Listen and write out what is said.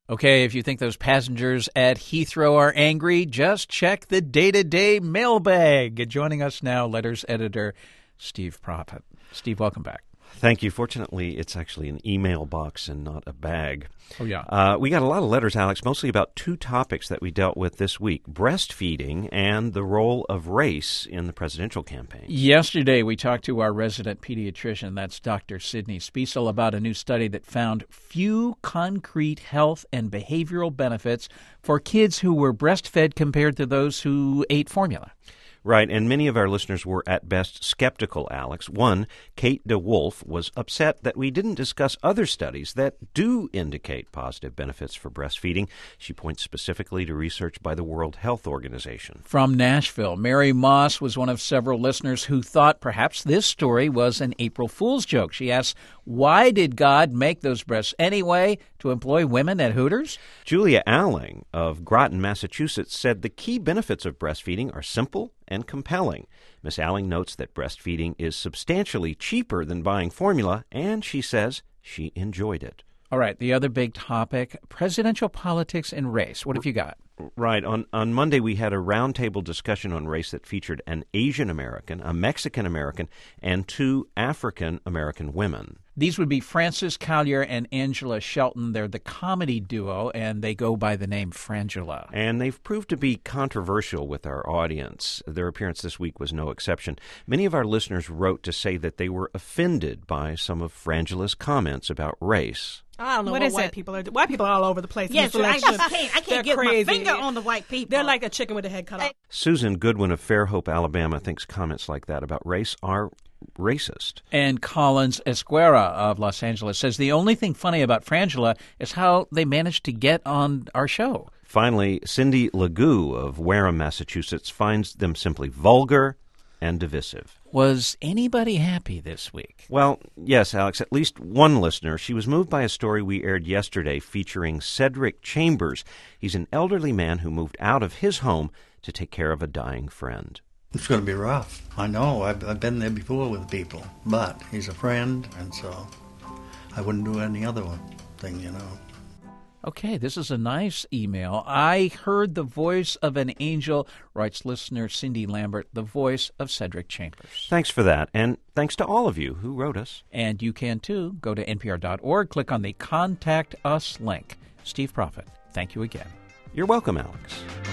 Okay, if you think those passengers at Heathrow are angry, just check the day-to-day mailbag. Joining us now, letters editor Steve Prophet. Steve, welcome back. Thank you. Fortunately, it's actually an email box and not a bag. Oh, yeah. We got a lot of letters, Alex, mostly about two topics that we dealt with this week, breastfeeding and the role of race in the presidential campaign. Yesterday, we talked to our resident pediatrician, that's Dr. Sydney Spiesel, about a new study that found few concrete health and behavioral benefits for kids who were breastfed compared to those who ate formula. Right, and many of our listeners were at best skeptical, Alex. One, Kate DeWolf, was upset that we didn't discuss other studies that do indicate positive benefits for breastfeeding. She points specifically to research by the World Health Organization. From Nashville, Mary Moss was one of several listeners who thought perhaps this story was an April Fool's joke. She asks, why did God make those breasts anyway? To employ women at Hooters? Julia Alling of Groton, Massachusetts, said the key benefits of breastfeeding are simple and compelling. Miss Alling notes that breastfeeding is substantially cheaper than buying formula, and she says she enjoyed it. All right, the other big topic, presidential politics and race. What have you got? Right. On Monday, we had a roundtable discussion on race that featured an Asian American, a Mexican American, and two African American women. These would be Frances Callier and Angela Shelton. They're the comedy duo, and they go by the name Frangela. And they've proved to be controversial with our audience. Their appearance this week was no exception. Many of our listeners wrote to say that they were offended by some of Frangela's comments about race. I don't know what white people are doing. White people are all over the place. Yes, I can't get crazy. my finger on the white people. They're like a chicken with a head cut off. Susan Goodwin of Fairhope, Alabama, thinks comments like that about race are racist. And Collins Esquera of Los Angeles says the only thing funny about Frangela is how they managed to get on our show. Finally, Cindy Legoo of Wareham, Massachusetts, finds them simply vulgar and divisive. Was anybody happy this week? Well, yes, Alex, at least one listener. She was moved by a story we aired yesterday featuring Cedric Chambers. He's an elderly man who moved out of his home to take care of a dying friend. It's going to be rough. I know. I've been there before with people. But he's a friend, and so I wouldn't do any other thing, you know. Okay, this is a nice email. I heard the voice of an angel, writes listener Cindy Lambert, the voice of Cedric Chambers. Thanks for that, and thanks to all of you who wrote us. And you can, too. Go to npr.org, click on the Contact Us link. Steve Prophet, thank you again. You're welcome, Alex.